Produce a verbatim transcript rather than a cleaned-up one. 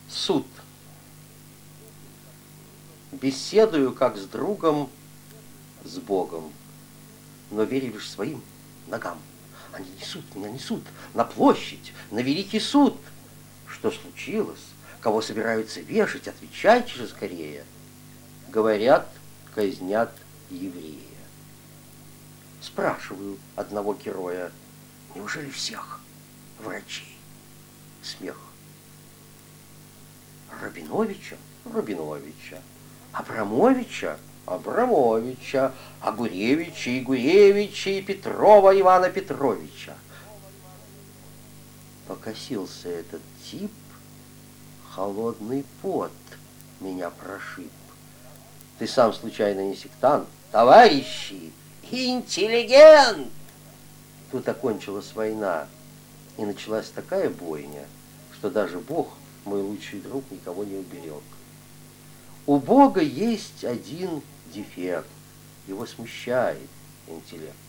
Суд. Беседую, как с другом, с Богом, но верю лишь своим ногам. Они несут меня, несут на площадь, на великий суд. Что случилось? Кого собираются вешать? Отвечайте же скорее. Говорят, казнят еврея. Спрашиваю одного героя: неужели всех врачей? Смех. Рабиновича? Рабиновича. Абрамовича? Абрамовича. Огуревича, Игуревича и Петрова Ивана Петровича. Покосился этот тип, холодный пот меня прошиб. Ты сам случайно не сектант? Товарищи, интеллигент! Тут окончилась война, и началась такая бойня, что даже Бог, мой лучший друг, никого не уберег. У Бога есть один дефект. Его смущает интеллект.